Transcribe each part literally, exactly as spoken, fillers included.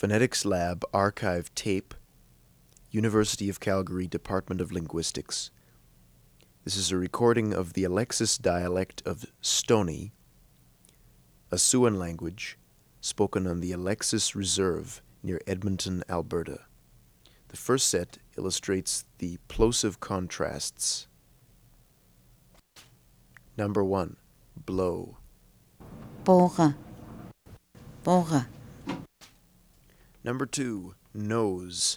Phonetics Lab Archive Tape, University of Calgary Department of Linguistics. This is a recording of the Alexis dialect of Stoney, a Siouan language spoken on the Alexis Reserve near Edmonton, Alberta. The first set illustrates the plosive contrasts. Number one, blow. Boga. Boga. Number two, nose.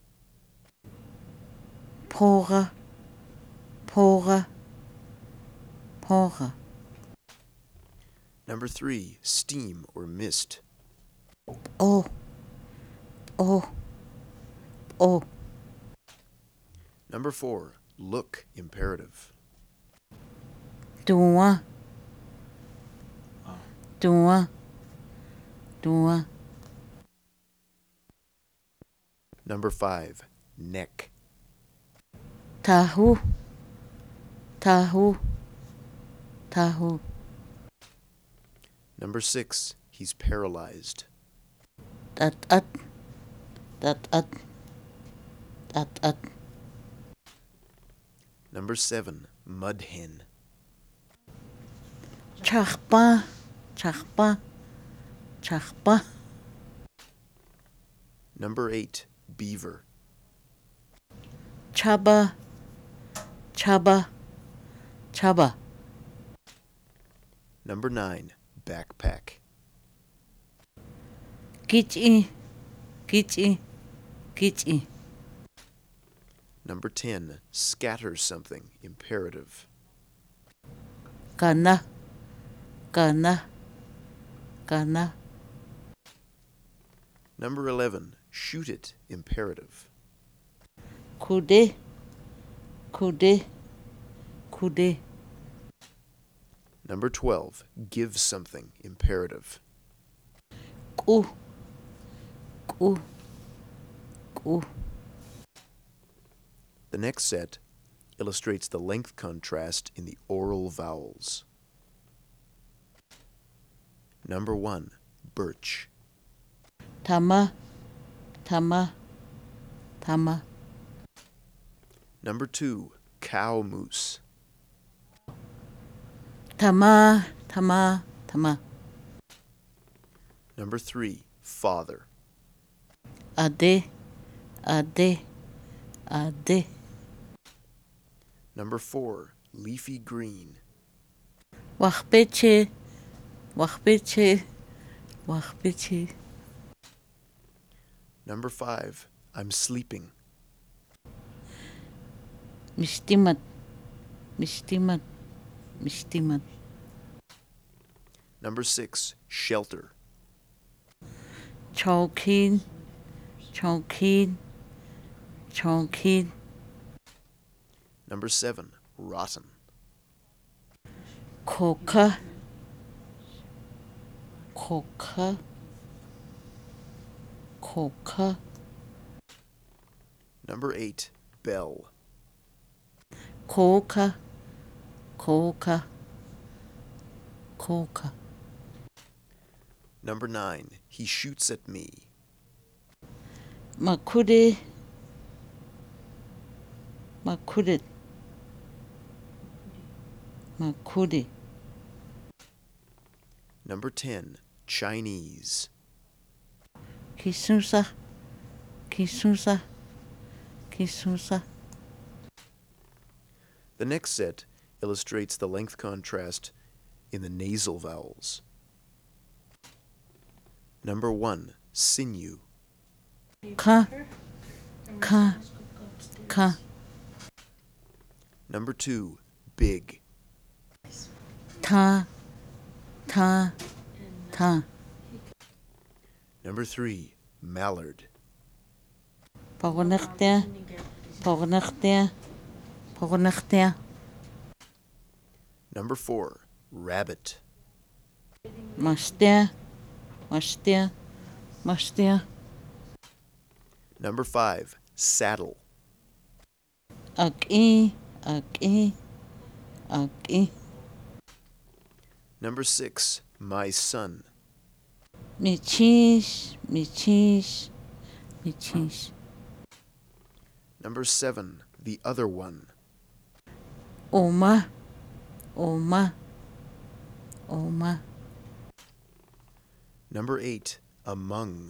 Poga. Poga. Poga. Number three, steam or mist. Oh. Oh. Oh. Number four, look imperative. Dua. Dua. Dua. Number five, neck. Tahu. Tahu. Tahu. Number six, he's paralyzed. Dat at. Dat at. Dat at. Number seven, mud hen. Chachpa. Chachpa. Chachpa. Number eight, beaver. Chaba. Chaba. Chaba. Number nine, backpack. Kichi. Kichi. Kichi. Number ten, scatter something imperative. Kana. Kana. Kana. Number eleven, shoot it imperative. Kude. Kude. Kude. Number twelve, give something imperative. Ku. Ku. Ku. The next set illustrates the length contrast in the oral vowels. Number one, birch. Tama. Tama. Tama. Number two, cow moose. Tama. Tama. Tama. Number three, father. Ade. Ade. Ade. Number four, leafy green. Wachbeche. Wachbeche. Wachbeche. Number five, I'm sleeping. Mishtimat. Mishtimat. Mishtimat. Number six, shelter. Chowkin. Chowkin. Chowkin. Number seven, rotten. Coca. Coca. Coca. Number eight, bell. Coca. Coca. Coca. Number nine, he shoots at me. Makude. Makude. Makude. Number ten, Chinese. Kisusa. Kisusa. Kisusa. The next set illustrates the length contrast in the nasal vowels. Number one, sinew. Ka. Ka. Ka. Number two, big. Ta. Ta. Ta. Number three, mallard. Pognachte. Pognachte. Pognachte. Number four, rabbit. Maste. Maste. Maste. Number five, saddle. Aki. Aki. Aki. Number six, my son. Michis, michis, michis. Number seven, the other one. Oma, oma, oma. Number eight, among.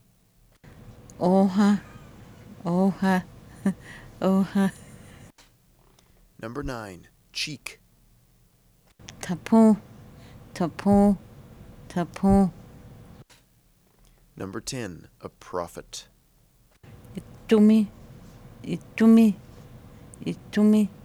Oha, oha, oha. Number nine, cheek. Tapu, tapu, tapu. Number ten, a prophet. Itumi, itumi, itumi.